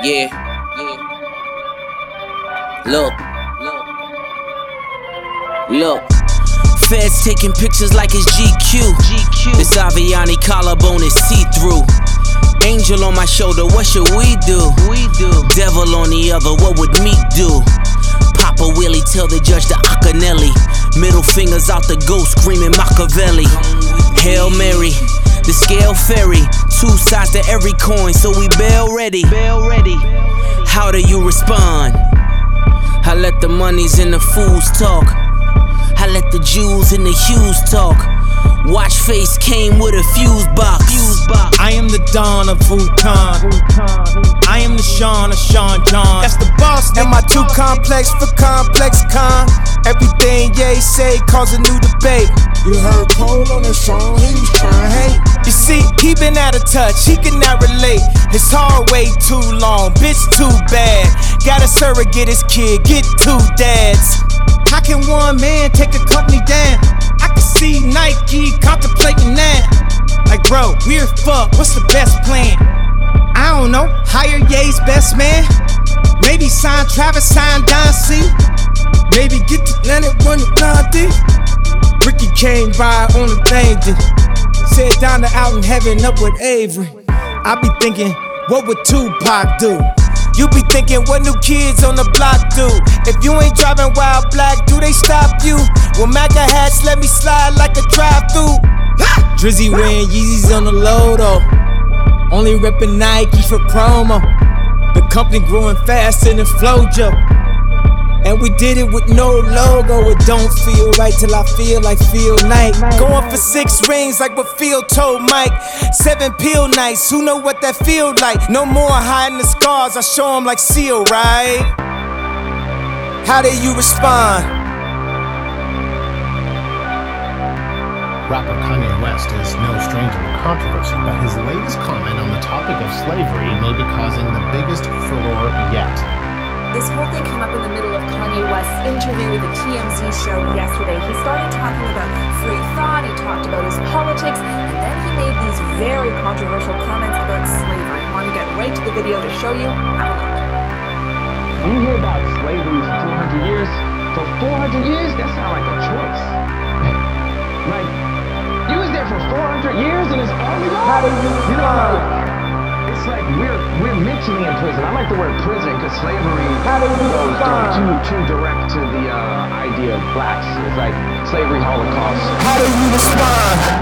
Yeah. Look. Feds taking pictures like it's GQ. This Aviani collarbone is see-through. Angel on my shoulder, what should we do? Devil on the other, what would me do? Papa Willie tell the judge to Acanelli. Middle fingers out the ghost, screaming Machiavelli. Hail Mary, the scale ferry. Two sides to every coin, so we bail ready. How do you respond? I let the monies and the fools talk. I let the Jews and the Hughes talk. Watch face came with a fuse box. I am the Don of Bhutan. I am the Sean of Sean John. That's the boss. Am I too complex for complex con? Everything Ye say cause a new debate. You heard Cole on that song, he was trying to hate. You see, he been out of touch, he cannot relate. His heart way too long, bitch too bad. Got a surrogate his kid, get two dads. How can one man take a company down? I can see Nike contemplating that. Like bro, we're fucked, what's the best plan? I don't know, hire Ye's best man. Maybe sign Travis, sign Don C. Maybe get to Leonard, run the Blondie. Ricky came by on the thing, then said down to out in heaven up with Avery. I be thinking, what would Tupac do? You be thinking, what new kids on the block do? If you ain't driving wild black, do they stop you? Well, Maca hats let me slide like a drive-through. Drizzy wearing Yeezys on the low though. Only reppin' Nike for promo. The company growing faster than Flojo. And we did it with no logo. It don't feel right till I feel like Phil Knight. Going for 6 rings like what Phil told Mike. 7 pill nights, who know what that feel like? No more hiding the scars, I show them like Seal, right? How do you respond? Rapper Kanye West is no stranger to controversy, but his latest comment on the topic of slavery may be causing the biggest furore yet. This whole thing came up in the middle of Kanye West's interview with the TMZ show yesterday. He started talking about free thought, he talked about his politics, and then he made these very controversial comments about slavery. I want to get right to the video to show you. Have a look. When you hear about slavery for 400 years, for 400 years, that sounds like a choice. Like, you was there for 400 years and it's all you How do you know? It's like we're mentally in prison. I like the word prison because slavery goes too direct to the idea of blacks. It's like slavery, Holocaust. How do you respond?